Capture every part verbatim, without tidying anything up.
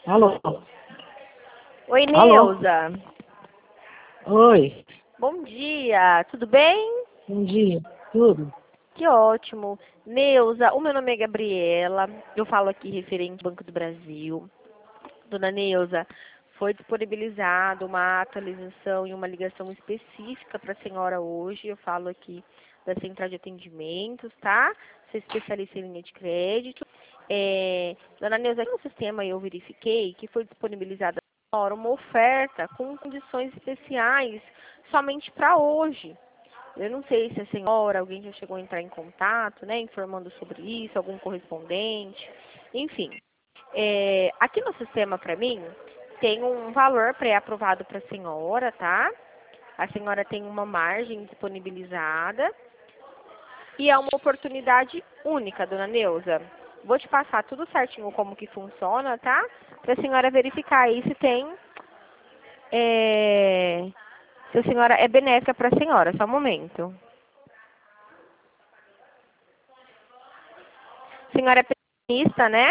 Alô? Oi, Alô? Neuza. Oi. Bom dia, tudo bem? Bom dia. Tudo? Que ótimo. Neuza, o meu nome é Gabriela, eu falo aqui referente ao Banco do Brasil. Dona Neuza, foi disponibilizada uma atualização e uma ligação específica para a senhora hoje. Eu falo aqui da Central de Atendimentos, tá? Sou especialista em linha de crédito. É, Dona Neuza, aqui no sistema eu verifiquei que foi disponibilizada para a senhora uma oferta com condições especiais somente para hoje. Eu não sei se a senhora, alguém já chegou a entrar em contato, né, informando sobre isso, algum correspondente, enfim. É, aqui no sistema, para mim, tem um valor pré-aprovado para a senhora, tá? A senhora tem uma margem disponibilizada e é uma oportunidade única, dona Neuza. Vou te passar tudo certinho como que funciona, tá? Para a senhora verificar aí se tem... É, se a senhora é benéfica para a senhora, só um momento. A senhora é pensionista, né?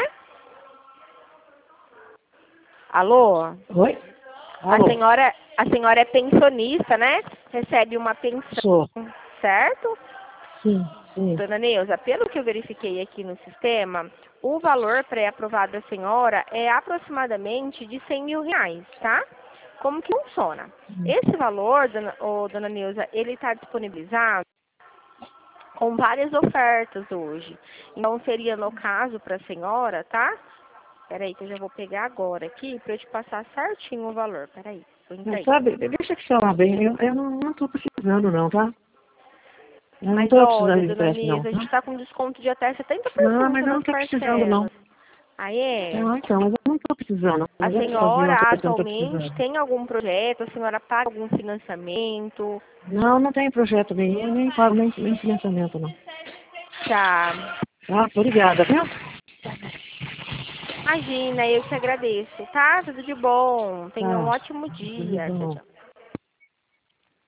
Alô? Oi? A Alô? senhora, a senhora é pensionista, né? Recebe uma pensão, Sou. certo? Sim, sim. Dona Neuza, pelo que eu verifiquei aqui no sistema, o valor pré-aprovado da senhora é aproximadamente de cem mil reais, tá? Como que funciona? Esse valor, dona, ô, dona Neuza, ele está disponibilizado com várias ofertas hoje. Então, seria no caso para a senhora, tá? Peraí, que eu já vou pegar agora aqui para eu te passar certinho o valor. Peraí, vou entrar Mas aí. sabe, deixa que falar bem, eu, eu não, não tô precisando não, tá? Eu não Mas tô olha, precisando de dona empréstimo não, Nisa, a gente tá? está com desconto de até setenta por Não, mas cento eu não nas tô precisando não. parcelas. Aí é. Não, então, mas eu não tô precisando. A Não vou te fazer senhora uma coisa que eu não tô atualmente precisando. tem algum projeto? A senhora paga algum financiamento? Não, não tem projeto nenhum, nem pago nem, nem financiamento não. Tá. Tá? Obrigada, viu? Imagina, eu que agradeço, tá? Tudo de bom. Tenha um Tá. ótimo Tudo dia. Tchau, bom. tchau.